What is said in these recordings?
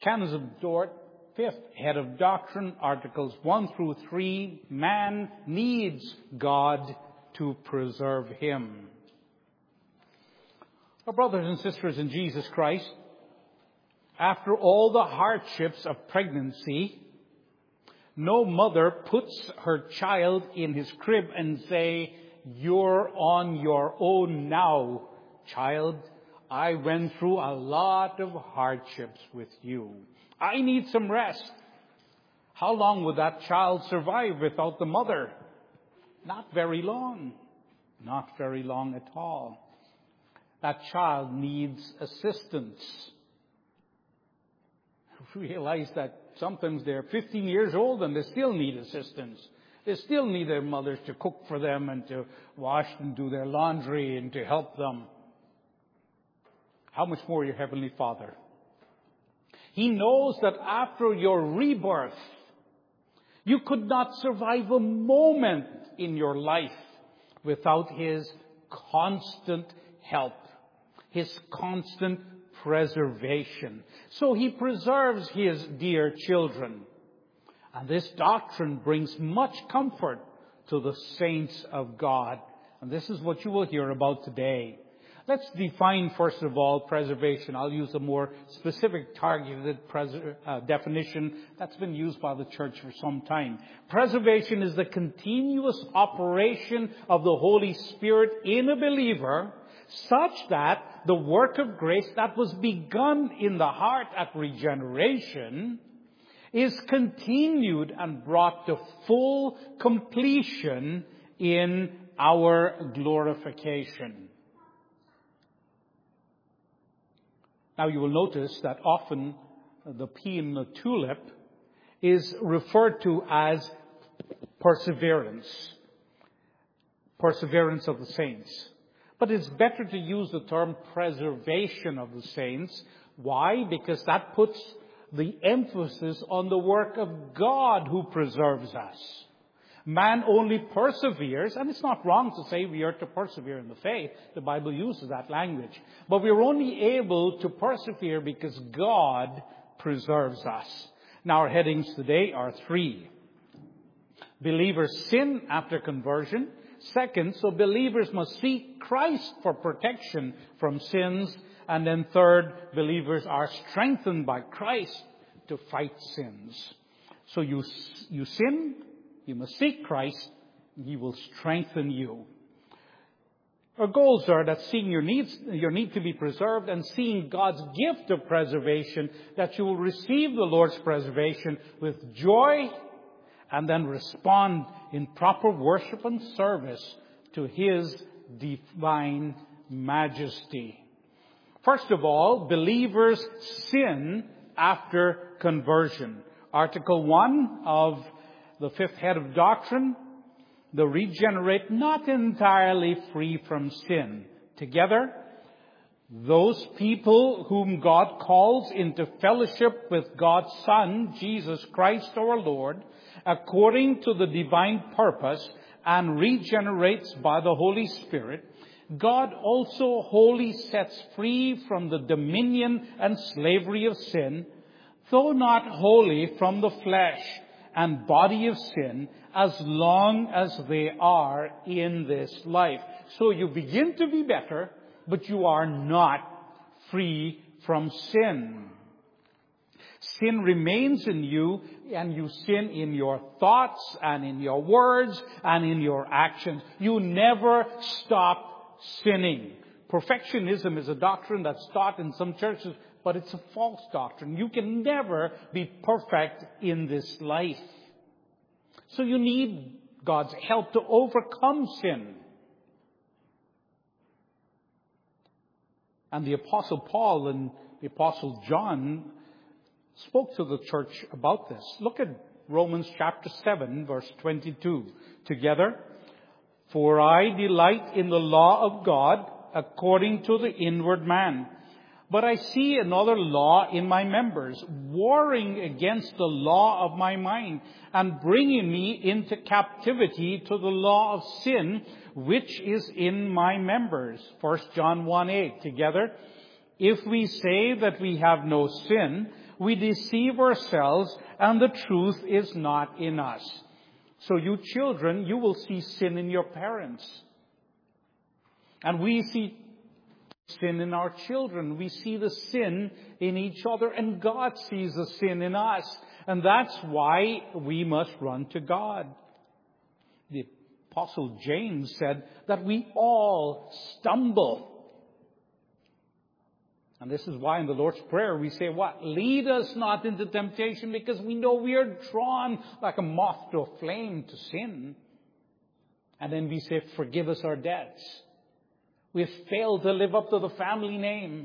Canons of Dort, fifth head of doctrine, Articles 1 through 3. Man needs God to preserve him. Our brothers and sisters in Jesus Christ, after all the hardships of pregnancy, no mother puts her child in his crib and say, "You're on your own now, child. I went through a lot of hardships with you. I need some rest." How long would that child survive without the mother? Not very long. Not very long at all. That child needs assistance. Realize that sometimes they're 15 years old and they still need assistance. They still need their mothers to cook for them and to wash and do their laundry and to help them. How much more your Heavenly Father? He knows that after your rebirth, you could not survive a moment in your life without His constant help, His constant preservation. So He preserves His dear children. And this doctrine brings much comfort to the saints of God. And this is what you will hear about today. Let's define, first of all, preservation. I'll use a more specific, targeted definition that's been used by the church for some time. Preservation is the continuous operation of the Holy Spirit in a believer, such that the work of grace that was begun in the heart at regeneration is continued and brought to full completion in our glorification. Now you will notice that often the P in the tulip is referred to as perseverance. Perseverance of the saints. But it's better to use the term preservation of the saints. Why? Because that puts the emphasis on the work of God who preserves us. Man only perseveres, and it's not wrong to say we are to persevere in the faith. The Bible uses that language. But we're only able to persevere because God preserves us. Now our headings today are 3. Believers sin after conversion. Second, so believers must seek Christ for protection from sins. And then third, believers are strengthened by Christ to fight sins. So you sin, you must seek Christ, and He will strengthen you. Our goals are that seeing your need to be preserved, and seeing God's gift of preservation, that you will receive the Lord's preservation with joy, and then respond in proper worship and service to His divine majesty. First of all, believers sin after conversion. Article 1 of the fifth head of doctrine, the regenerate, not entirely free from sin. Together, those people whom God calls into fellowship with God's Son, Jesus Christ our Lord, according to the divine purpose, and regenerates by the Holy Spirit, God also wholly sets free from the dominion and slavery of sin, though not wholly from the flesh and body of sin, as long as they are in this life. So you begin to be better, but you are not free from sin. Sin remains in you, and you sin in your thoughts and in your words and in your actions. You never stop sinning. Perfectionism is a doctrine that's taught in some churches, but it's a false doctrine. You can never be perfect in this life. So you need God's help to overcome sin. And the Apostle Paul and the Apostle John spoke to the church about this. Look at Romans chapter 7, verse 22. Together, for I delight in the law of God according to the inward man. But I see another law in my members, warring against the law of my mind, and bringing me into captivity to the law of sin, which is in my members. 1 John 1:8. Together, if we say that we have no sin, we deceive ourselves and the truth is not in us. So you children, you will see sin in your parents. And we see sin in our children. We see the sin in each other, and God sees the sin in us. And that's why we must run to God. The Apostle James said that we all stumble. And this is why in the Lord's Prayer we say what? Lead us not into temptation, because we know we are drawn like a moth to a flame to sin. And then we say, forgive us our debts. We have failed to live up to the family name.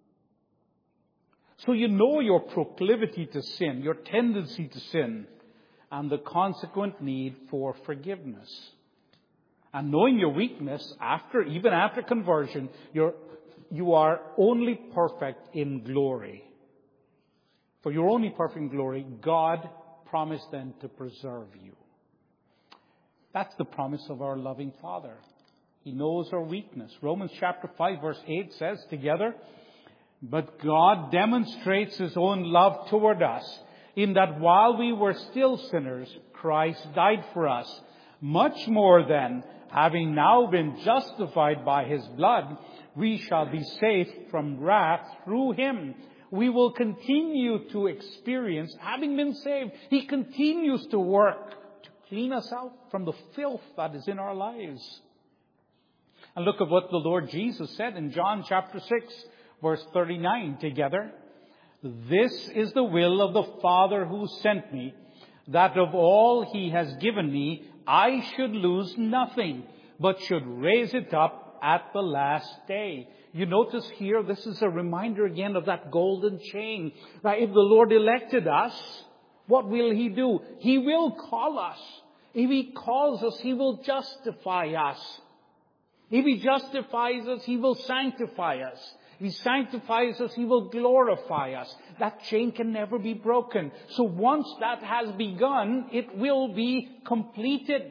So you know your proclivity to sin, your tendency to sin, and the consequent need for forgiveness. And knowing your weakness, even after conversion, you are only perfect in glory. For you're only perfect in glory, God promised then to preserve you. That's the promise of our loving Father. He knows our weakness. Romans chapter 5 verse 8 says together, but God demonstrates His own love toward us, in that while we were still sinners, Christ died for us. Much more then, having now been justified by His blood, we shall be saved from wrath through Him. We will continue to experience, having been saved, He continues to work to clean us out from the filth that is in our lives. And look at what the Lord Jesus said in John chapter 6, verse 39 together. This is the will of the Father who sent me, that of all He has given me, I should lose nothing, but should raise it up at the last day. You notice here, this is a reminder again of that golden chain. That if the Lord elected us, what will He do? He will call us. If He calls us, He will justify us. If He justifies us, He will sanctify us. If He sanctifies us, He will glorify us. That chain can never be broken. So once that has begun, it will be completed.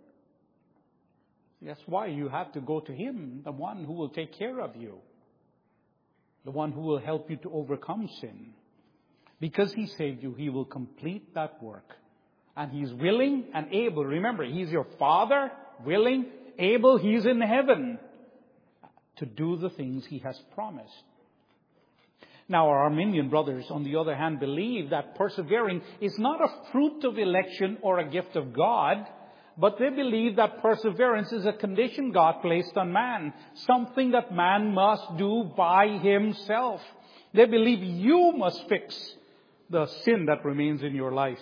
That's why you have to go to Him, the one who will take care of you. The one who will help you to overcome sin. Because He saved you, He will complete that work. And He's willing and able. Remember, He's your Father, willing, able. He's in heaven to do the things He has promised. Now, our Arminian brothers, on the other hand, believe that persevering is not a fruit of election or a gift of God, but they believe that perseverance is a condition God placed on man, something that man must do by himself. They believe you must fix the sin that remains in your life.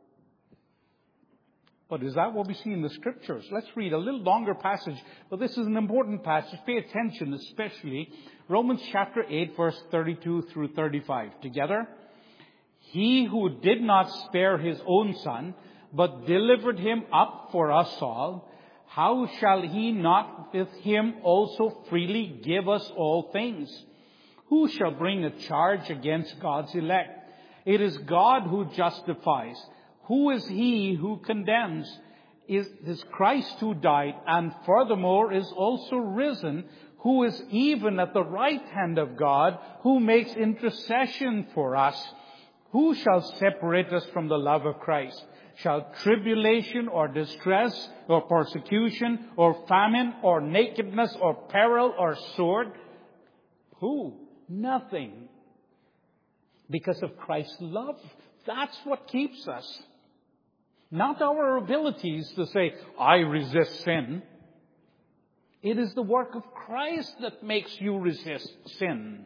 But is that what we see in the Scriptures? Let's read a little longer passage, but this is an important passage. Pay attention, especially Romans chapter 8, verse 32 through 35. Together, He who did not spare His own Son, but delivered Him up for us all, how shall He not with Him also freely give us all things? Who shall bring a charge against God's elect? It is God who justifies. Who is He who condemns? It is Christ who died, and furthermore is also risen, who is even at the right hand of God, who makes intercession for us. Who shall separate us from the love of Christ? Shall tribulation or distress or persecution or famine or nakedness or peril or sword? Who? Nothing. Because of Christ's love. That's what keeps us. Not our abilities to say, I resist sin. It is the work of Christ that makes you resist sin.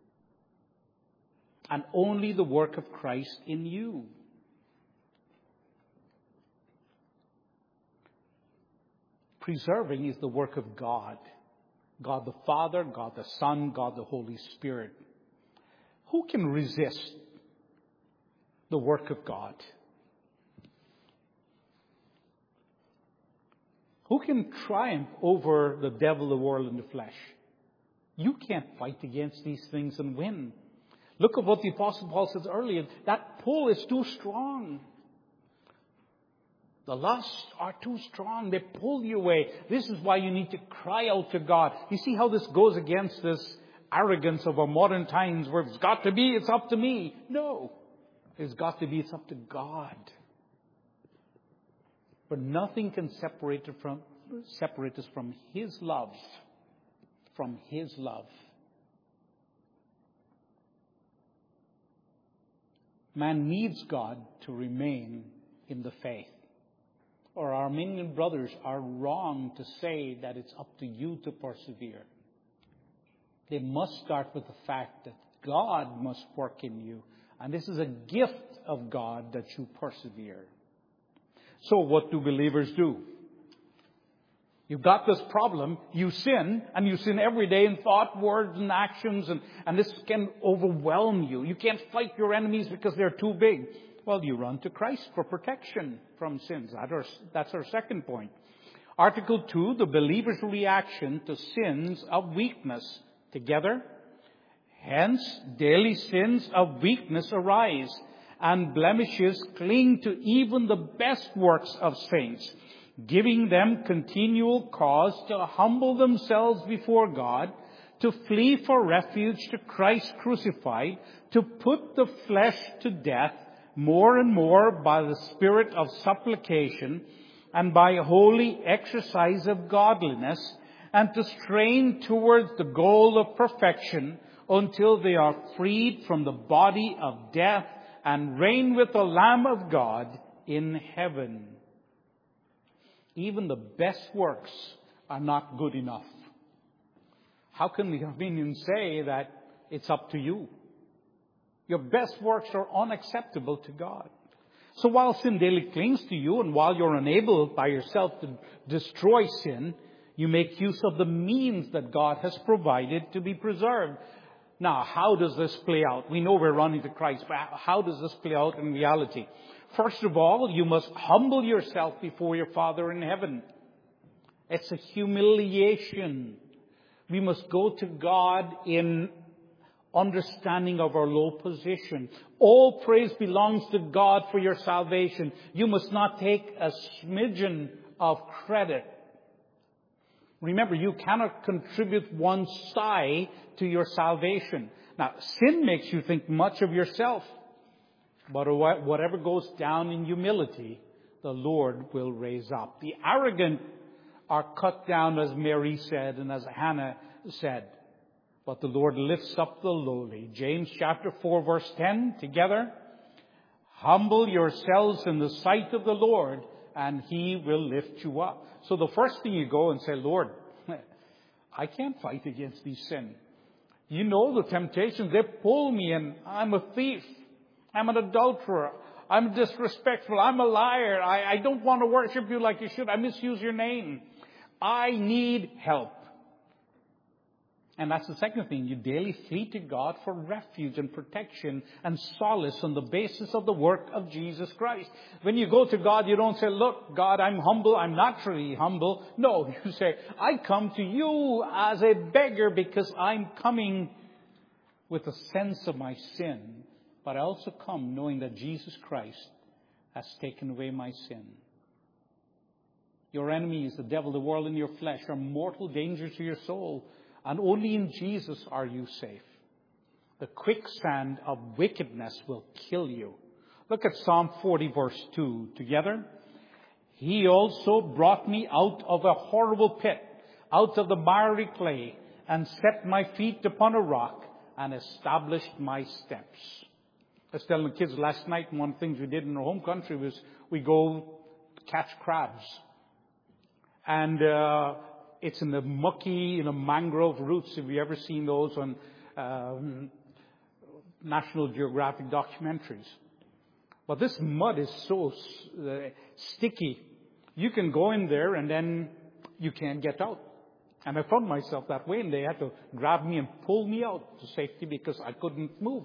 And only the work of Christ in you. Preserving is the work of God. God the Father, God the Son, God the Holy Spirit. Who can resist the work of God? Who can triumph over the devil, the world, and the flesh? You can't fight against these things and win. Look at what the Apostle Paul says earlier. That pull is too strong. The lusts are too strong. They pull you away. This is why you need to cry out to God. You see how this goes against this arrogance of our modern times where it's got to be, it's up to me. No. It's got to be, it's up to God. But nothing can separate us from His love. From His love. Man needs God to remain in the faith. Our Armenian brothers are wrong to say that it's up to you to persevere. They must start with the fact that God must work in you. And this is a gift of God that you persevere. So what do believers do? You've got this problem, you sin, and you sin every day in thought, words, and actions, and this can overwhelm you. You can't fight your enemies because they're too big. Well, you run to Christ for protection from sins. That's our second point. Article 2, the believer's reaction to sins of weakness. Together, hence, daily sins of weakness arise, and blemishes cling to even the best works of saints, giving them continual cause to humble themselves before God, to flee for refuge to Christ crucified, to put the flesh to death more and more by the spirit of supplication and by holy exercise of godliness, and to strain towards the goal of perfection until they are freed from the body of death and reign with the Lamb of God in heaven. Even the best works are not good enough. How can the Armenians say that it's up to you? Your best works are unacceptable to God. So while sin daily clings to you, and while you're unable by yourself to destroy sin, you make use of the means that God has provided to be preserved. Now, how does this play out? We know we're running to Christ, but how does this play out in reality? First of all, you must humble yourself before your Father in heaven. It's a humiliation. We must go to God in understanding of our low position. All praise belongs to God for your salvation. You must not take a smidgen of credit. Remember, you cannot contribute one sigh to your salvation. Now, sin makes you think much of yourself. But whatever goes down in humility, the Lord will raise up. The arrogant are cut down, as Mary said and as Hannah said. But the Lord lifts up the lowly. James chapter 4 verse 10 together. Humble yourselves in the sight of the Lord, and He will lift you up. So the first thing you go and say, Lord, I can't fight against these sin. You know the temptations. They pull me, and I'm a thief. I'm an adulterer. I'm disrespectful. I'm a liar. I don't want to worship you like you should. I misuse your name. I need help. And that's the second thing. You daily flee to God for refuge and protection and solace on the basis of the work of Jesus Christ. When you go to God, you don't say, look, God, I'm humble. I'm naturally humble. No, you say, I come to you as a beggar because I'm coming with a sense of my sin. But I also come knowing that Jesus Christ has taken away my sin. Your enemies, the devil, the world, and your flesh are mortal dangers to your soul. And only in Jesus are you safe. The quicksand of wickedness will kill you. Look at Psalm 40 verse 2 together. He also brought me out of a horrible pit, out of the miry clay, and set my feet upon a rock, and established my steps. I was telling the kids last night, one of the things we did in our home country was we go catch crabs. And it's in the mucky, mangrove roots. Have you ever seen those on National Geographic documentaries? But this mud is so sticky. You can go in there and then you can't get out. And I found myself that way, and they had to grab me and pull me out to safety because I couldn't move.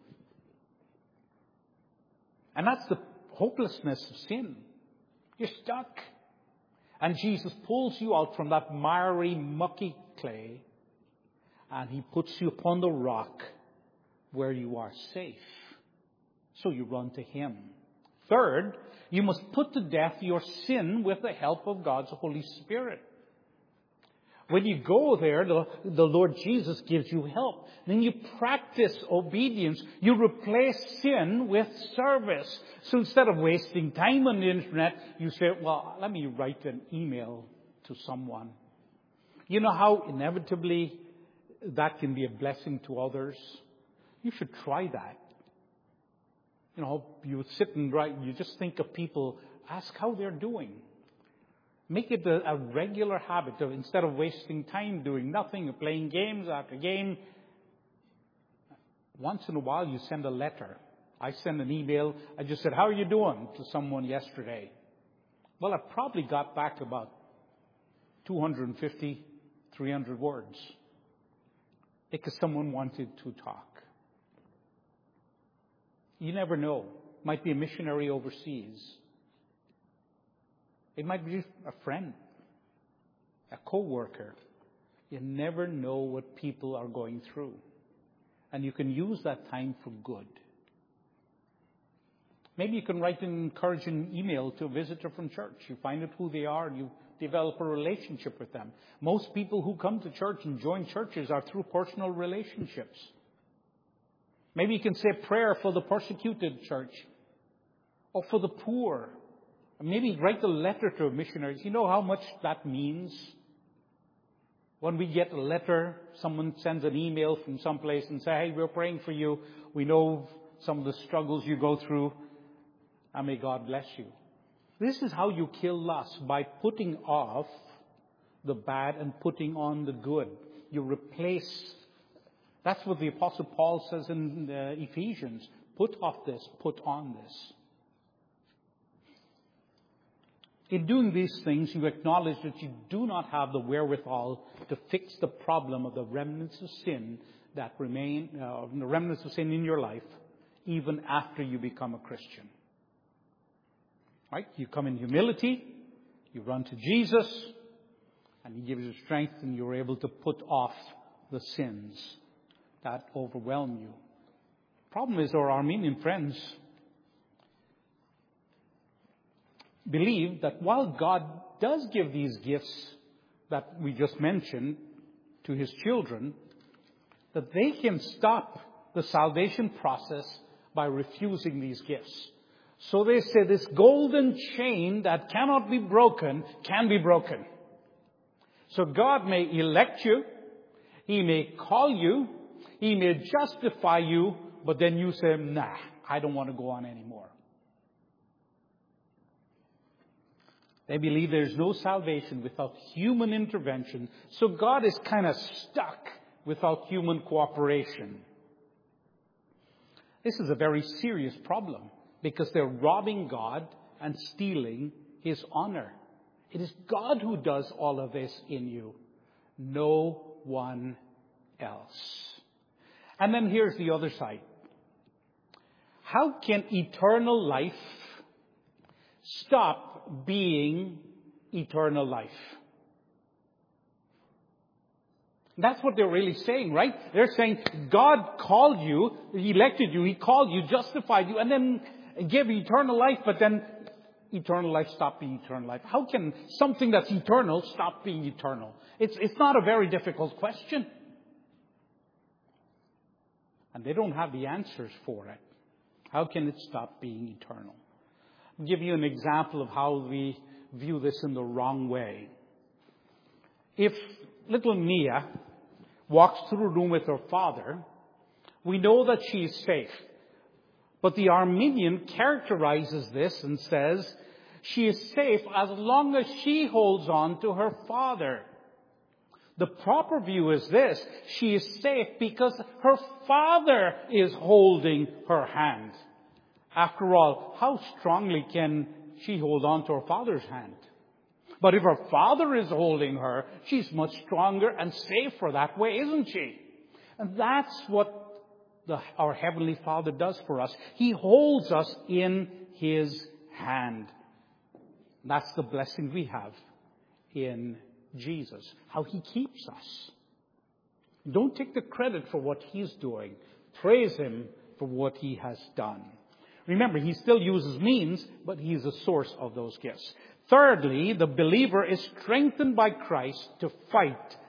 And that's the hopelessness of sin. You're stuck. And Jesus pulls you out from that miry, mucky clay, and He puts you upon the rock where you are safe. So you run to Him. Third, you must put to death your sin with the help of God's Holy Spirit. When you go there, the Lord Jesus gives you help. Then you practice obedience. You replace sin with service. So instead of wasting time on the internet, you say, well, let me write an email to someone. You know how inevitably that can be a blessing to others? You should try that. You know, you sit and write, you just think of people, ask how they're doing. Make it a regular habit of, instead of wasting time doing nothing or playing games after game, once in a while you send a letter. I send an email. I just said, how are you doing, to someone yesterday. Well, I probably got back about 250, 300 words. Because someone wanted to talk. You never know. Might be a missionary overseas. It might be a friend, a co-worker. You never know what people are going through. And you can use that time for good. Maybe you can write an encouraging email to a visitor from church. You find out who they are and you develop a relationship with them. Most people who come to church and join churches are through personal relationships. Maybe you can say a prayer for the persecuted church or for the poor. Maybe write a letter to a missionary. You know how much that means? When we get a letter, someone sends an email from someplace and say, hey, we're praying for you. We know some of the struggles you go through. And may God bless you. This is how you kill lust, by putting off the bad and putting on the good. You replace. That's what the Apostle Paul says in Ephesians. Put off this, put on this. In doing these things, you acknowledge that you do not have the wherewithal to fix the problem of the remnants of sin that remain, the remnants of sin in your life, even after you become a Christian. Right? You come in humility, you run to Jesus, and He gives you strength, and you're able to put off the sins that overwhelm you. Problem is, our Armenian friends believe that while God does give these gifts that we just mentioned to His children, that they can stop the salvation process by refusing these gifts. So they say this golden chain that cannot be broken can be broken. So God may elect you, He may call you, He may justify you, but then you say, nah, I don't want to go on anymore. They believe there's no salvation without human intervention. So God is kind of stuck without human cooperation. This is a very serious problem because they're robbing God and stealing His honor. It is God who does all of this in you, no one else. And then here's the other side. How can eternal life stop being eternal life? That's what they're really saying, right? They're saying God called you, He elected you, He called you, justified you, and then gave you eternal life, but then eternal life stopped being eternal life. How can something that's eternal stop being eternal? It's not a very difficult question. And they don't have the answers for it. How can it stop being eternal? I'll give you an example of how we view this in the wrong way. If little Mia walks through a room with her father, we know that she is safe. But the Arminian characterizes this and says she is safe as long as she holds on to her father. The proper view is this: she is safe because her father is holding her hand. After all, how strongly can she hold on to her father's hand? But if her father is holding her, she's much stronger and safer that way, isn't she? And that's what our Heavenly Father does for us. He holds us in His hand. That's the blessing we have in Jesus, how He keeps us. Don't take the credit for what He's doing. Praise Him for what He has done. Remember, He still uses means, but He is the source of those gifts. Thirdly, the believer is strengthened by Christ to fight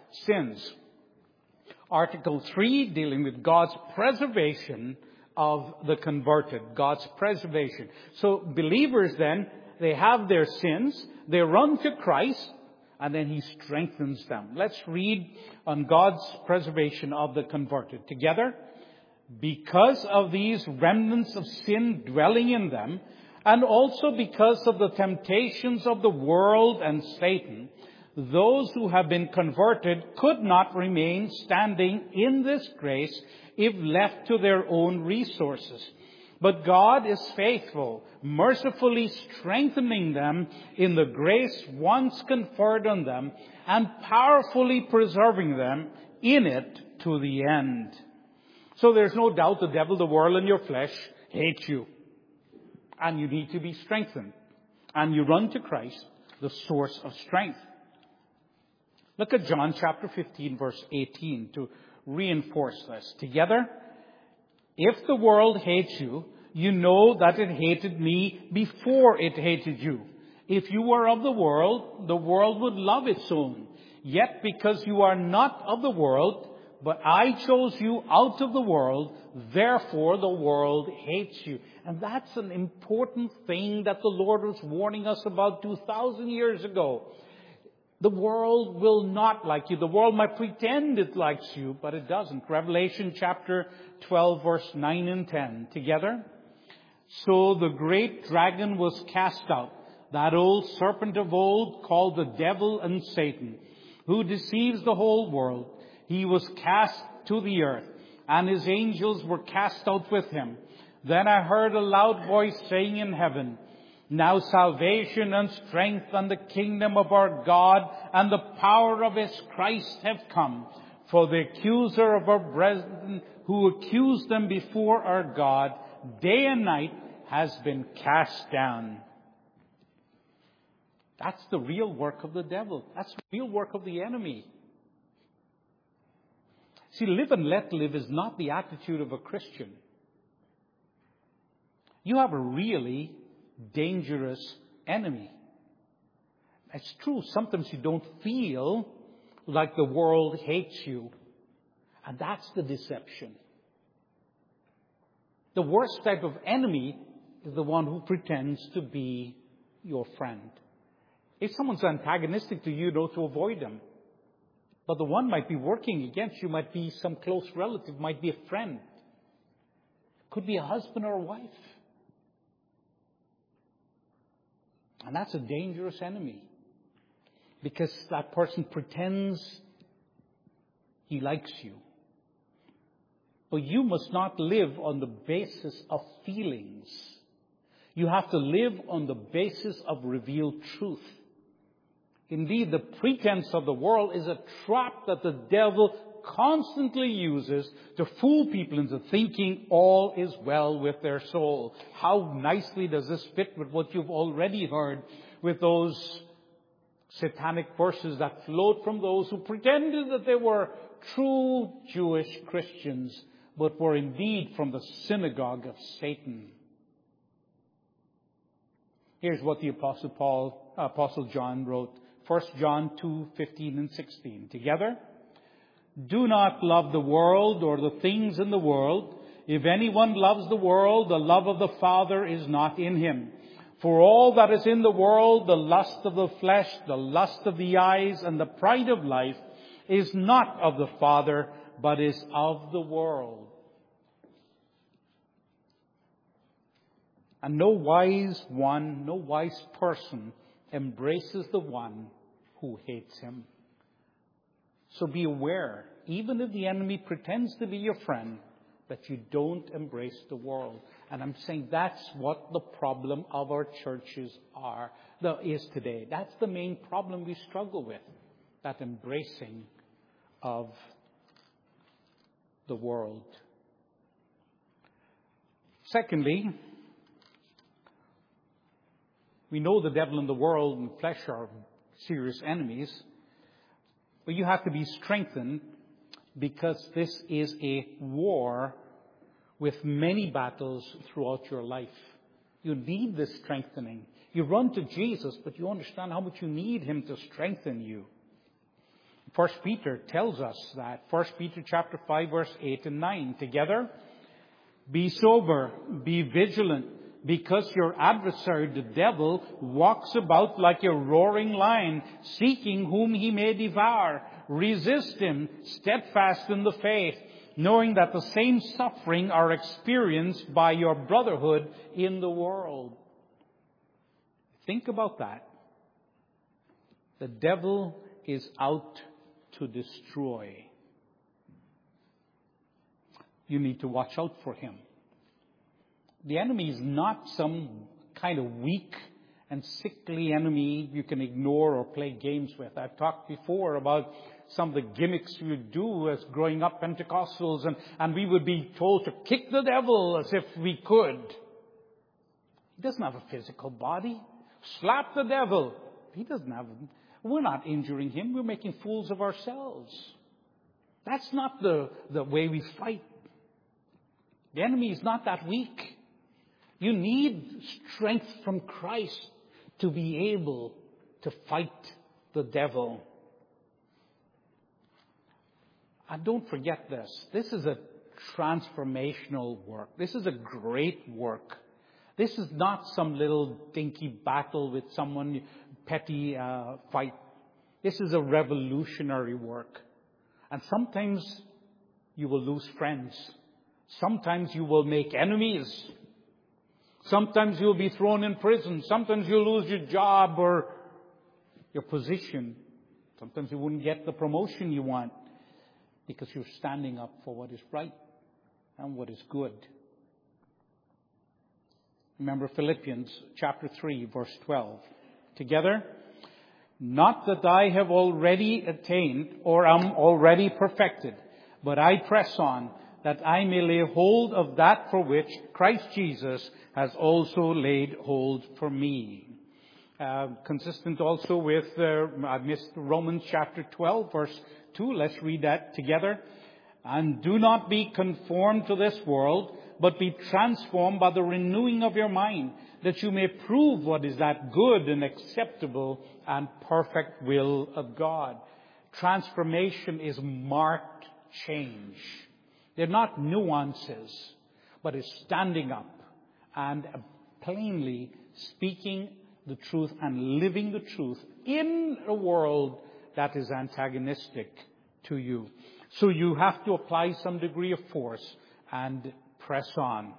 sins. Article 3, dealing with God's preservation of the converted. God's preservation. So believers then, they have their sins, they run to Christ, and then He strengthens them. Let's read on God's preservation of the converted together. Because of these remnants of sin dwelling in them, and also because of the temptations of the world and Satan, those who have been converted could not remain standing in this grace if left to their own resources. But God is faithful, mercifully strengthening them in the grace once conferred on them, and powerfully preserving them in it to the end. So there's no doubt the devil, the world, and your flesh hate you. And you need to be strengthened. And you run to Christ, the source of strength. Look at John chapter 15, verse 18, to reinforce this. Together, if the world hates you, you know that it hated me before it hated you. If you were of the world would love its own. Yet because you are not of the world, but I chose you out of the world, therefore the world hates you. And that's an important thing that the Lord was warning us about 2,000 years ago. The world will not like you. The world might pretend it likes you, but it doesn't. Revelation chapter 12, verse 9 and 10. Together. So the great dragon was cast out, that old serpent of old called the devil and Satan, who deceives the whole world. He was cast to the earth, and his angels were cast out with him. Then I heard a loud voice saying in heaven, now salvation and strength and the kingdom of our God and the power of His Christ have come. For the accuser of our brethren who accused them before our God day and night has been cast down. That's the real work of the devil. That's the real work of the enemy. See, live and let live is not the attitude of a Christian. You have a really dangerous enemy. It's true, sometimes you don't feel like the world hates you. And that's the deception. The worst type of enemy is the one who pretends to be your friend. If someone's antagonistic to you, you know to avoid them. But the one might be working against you, might be some close relative, might be a friend. Could be a husband or a wife. And that's a dangerous enemy. Because that person pretends he likes you. But you must not live on the basis of feelings. You have to live on the basis of revealed truth. Indeed, the pretense of the world is a trap that the devil constantly uses to fool people into thinking all is well with their soul. How nicely does this fit with what you've already heard with those satanic verses that flowed from those who pretended that they were true Jewish Christians, but were indeed from the synagogue of Satan. Here's what the Apostle John wrote. 1 John 2:15 and 16. Together. Do not love the world or the things in the world. If anyone loves the world, the love of the Father is not in him. For all that is in the world, the lust of the flesh, the lust of the eyes, and the pride of life, is not of the Father, but is of the world. And no wise person embraces the one who hates him. So be aware, even if the enemy pretends to be your friend, that you don't embrace the world. And I'm saying that's what the problem of our churches is today. That's the main problem we struggle with, that embracing of the world. Secondly, we know the devil and the world and flesh are serious enemies, but you have to be strengthened because this is a war with many battles throughout your life. You need this strengthening. You run to Jesus, but you understand how much you need Him to strengthen you. First Peter tells us that. First Peter chapter 5, verse 8 and 9. Together, be sober, be vigilant, because your adversary, the devil, walks about like a roaring lion, seeking whom he may devour. Resist him, steadfast in the faith, knowing that the same suffering are experienced by your brotherhood in the world. Think about that. The devil is out to destroy. You need to watch out for him. The enemy is not some kind of weak and sickly enemy you can ignore or play games with. I've talked before about some of the gimmicks we would do as growing up Pentecostals, and we would be told to kick the devil as if we could. He doesn't have a physical body. Slap the devil. He doesn't have. We're not injuring him. We're making fools of ourselves. That's not the way we fight. The enemy is not that weak. You need strength from Christ to be able to fight the devil. And don't forget this. This is a transformational work. This is a great work. This is not some little dinky battle with someone, petty fight. This is a revolutionary work. And sometimes you will lose friends. Sometimes you will make enemies. Sometimes you'll be thrown in prison. Sometimes you'll lose your job or your position. Sometimes you wouldn't get the promotion you want because you're standing up for what is right and what is good. Remember Philippians chapter 3, verse 12. Together, not that I have already attained or am already perfected, but I press on, that I may lay hold of that for which Christ Jesus has also laid hold for me. Consistent also with, I missed Romans chapter 12, verse 2. Let's read that together. And do not be conformed to this world, but be transformed by the renewing of your mind, that you may prove what is that good and acceptable and perfect will of God. Transformation is marked change. They're not nuances, but it's standing up and plainly speaking the truth and living the truth in a world that is antagonistic to you. So you have to apply some degree of force and press on.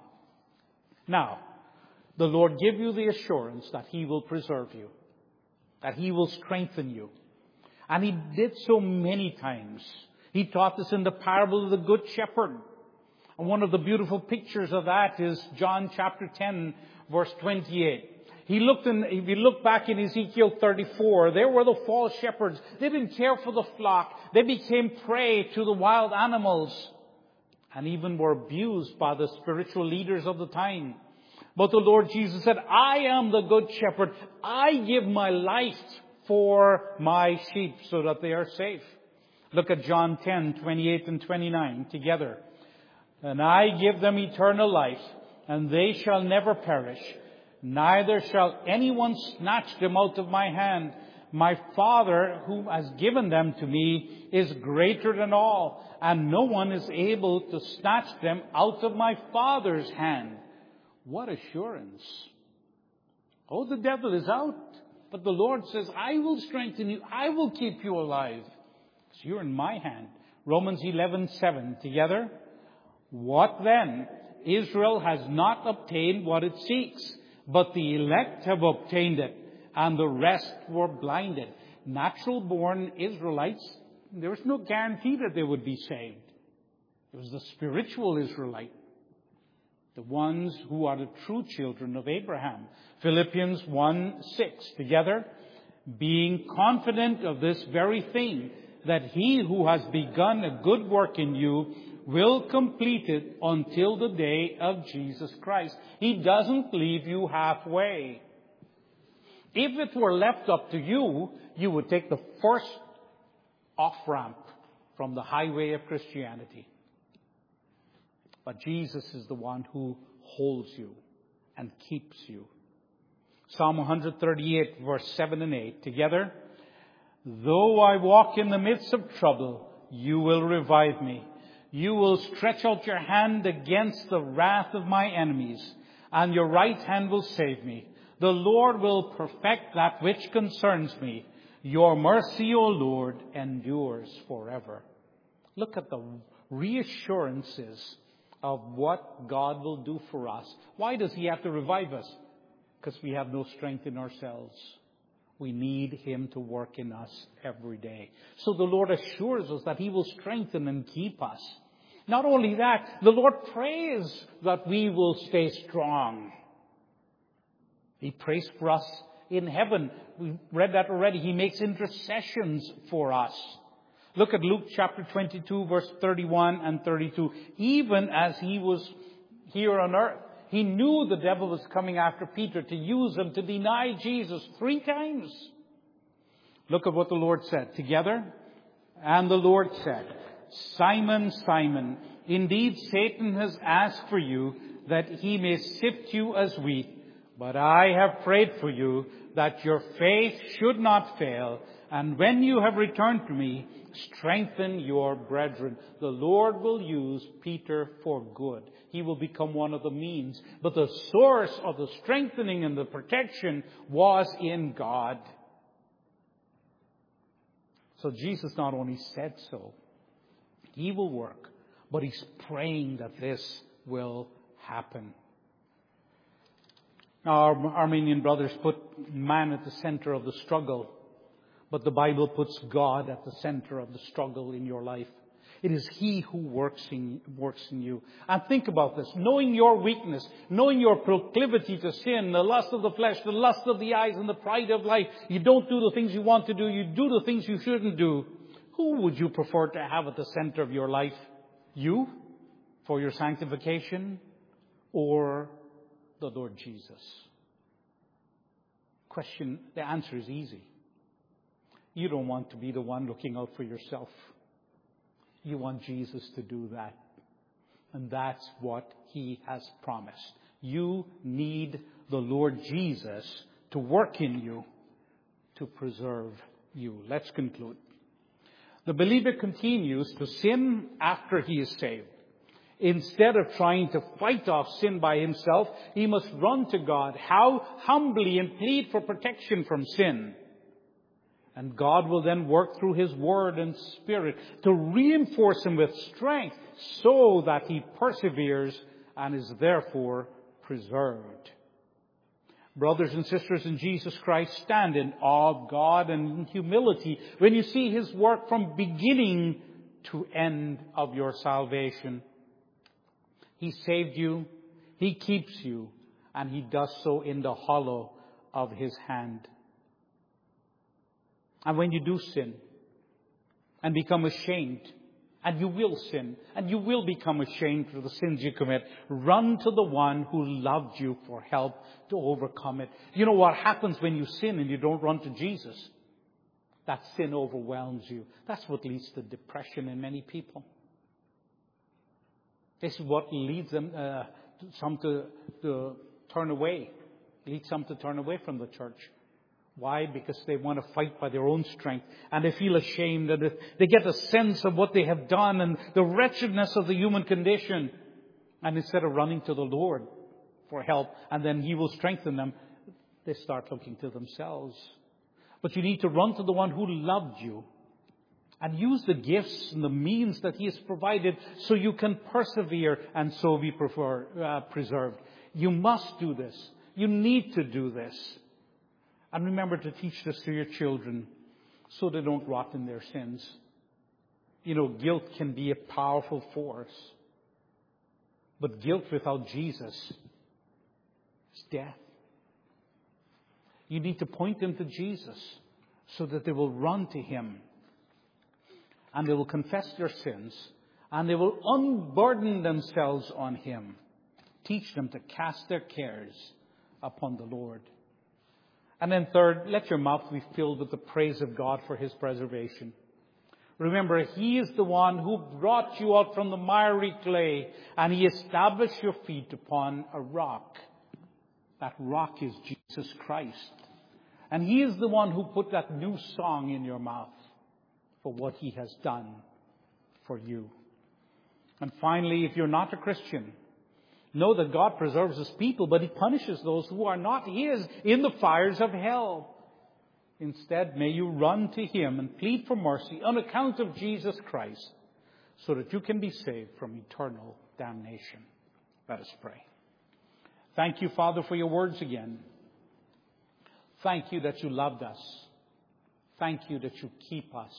Now, the Lord give you the assurance that He will preserve you, that He will strengthen you. And He did so many times. He taught us in the parable of the Good Shepherd. And one of the beautiful pictures of that is John chapter 10, verse 28. If you look back in Ezekiel 34, there were the false shepherds. They didn't care for the flock. They became prey to the wild animals and even were abused by the spiritual leaders of the time. But the Lord Jesus said, I am the good shepherd. I give my life for my sheep so that they are safe. Look at John 10, 28 and 29 together. And I give them eternal life, and they shall never perish. Neither shall anyone snatch them out of my hand. My Father, who has given them to me, is greater than all, and no one is able to snatch them out of my Father's hand. What assurance! Oh, the devil is out, but the Lord says, I will strengthen you. I will keep you alive. So you're in my hand. Romans 11:7 together. What then? Israel has not obtained what it seeks, but the elect have obtained it, and the rest were blinded. Natural-born Israelites, there was no guarantee that they would be saved. It was the spiritual Israelite, the ones who are the true children of Abraham. Philippians 1:6 together. Being confident of this very thing, that He who has begun a good work in you will complete it until the day of Jesus Christ. He doesn't leave you halfway. If it were left up to you, you would take the first off-ramp from the highway of Christianity. But Jesus is the one who holds you and keeps you. Psalm 138, verse 7 and 8. Together. Though I walk in the midst of trouble, you will revive me. You will stretch out your hand against the wrath of my enemies, and your right hand will save me. The Lord will perfect that which concerns me. Your mercy, O Lord, endures forever. Look at the reassurances of what God will do for us. Why does He have to revive us? Because we have no strength in ourselves. We need Him to work in us every day. So the Lord assures us that He will strengthen and keep us. Not only that, the Lord prays that we will stay strong. He prays for us in heaven. We read that already. He makes intercessions for us. Look at Luke chapter 22, verse 31 and 32. Even as He was here on earth, He knew the devil was coming after Peter to use him to deny Jesus 3 times. Look at what the Lord said together. And the Lord said, Simon, Simon, indeed Satan has asked for you that he may sift you as wheat. But I have prayed for you that your faith should not fail. And when you have returned to me, strengthen your brethren. The Lord will use Peter for good. He will become one of the means. But the source of the strengthening and the protection was in God. So Jesus not only said so, He will work, but He's praying that this will happen. Now, our Armenian brothers put man at the center of the struggle, but the Bible puts God at the center of the struggle in your life. It is He who works in you. And think about this. Knowing your weakness, knowing your proclivity to sin, the lust of the flesh, the lust of the eyes, and the pride of life. You don't do the things you want to do. You do the things you shouldn't do. Who would you prefer to have at the center of your life? You? For your sanctification? Or the Lord Jesus? The answer is easy. You don't want to be the one looking out for yourself. You want Jesus to do that. And that's what He has promised. You need the Lord Jesus to work in you, to preserve you. Let's conclude. The believer continues to sin after he is saved. Instead of trying to fight off sin by himself, he must run to God. How? Humbly, and plead for protection from sin. And God will then work through His Word and Spirit to reinforce him with strength so that he perseveres and is therefore preserved. Brothers and sisters in Jesus Christ, stand in awe of God and in humility when you see His work from beginning to end of your salvation. He saved you, He keeps you, and He does so in the hollow of His hand. And when you do sin and become ashamed, and you will sin, and you will become ashamed for the sins you commit, run to the one who loved you for help to overcome it. You know what happens when you sin and you don't run to Jesus? That sin overwhelms you. That's what leads to depression in many people. This is what leads them, some to turn away. Leads some to turn away from the church. Why? Because they want to fight by their own strength. And they feel ashamed. And they get a sense of what they have done and the wretchedness of the human condition. And instead of running to the Lord for help, and then He will strengthen them, they start looking to themselves. But you need to run to the one who loved you. And use the gifts and the means that He has provided so you can persevere and so be preserved. You must do this. You need to do this. And remember to teach this to your children so they don't rot in their sins. You know, guilt can be a powerful force. But guilt without Jesus is death. You need to point them to Jesus so that they will run to Him. And they will confess their sins. And they will unburden themselves on Him. Teach them to cast their cares upon the Lord. And then third, let your mouth be filled with the praise of God for His preservation. Remember, He is the one who brought you out from the miry clay, and He established your feet upon a rock. That rock is Jesus Christ. And He is the one who put that new song in your mouth for what He has done for you. And finally, if you're not a Christian, know that God preserves His people, but He punishes those who are not His in the fires of hell. Instead, may you run to Him and plead for mercy on account of Jesus Christ, so that you can be saved from eternal damnation. Let us pray. Thank you, Father, for your words again. Thank you that you loved us. Thank you that you keep us.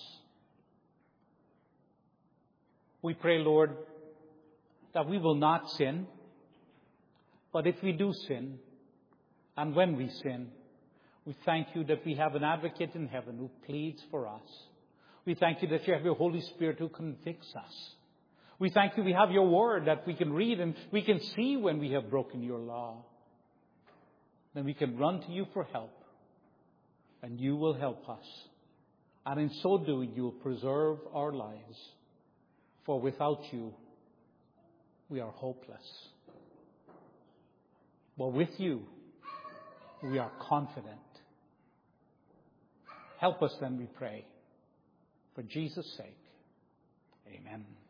We pray, Lord, that we will not sin. But if we do sin, and when we sin, we thank you that we have an advocate in heaven who pleads for us. We thank you that you have your Holy Spirit who convicts us. We thank you we have your word that we can read and we can see when we have broken your law. Then we can run to you for help. And you will help us. And in so doing, you will preserve our lives. For without you, we are hopeless. But with you, we are confident. Help us then, we pray. For Jesus' sake. Amen.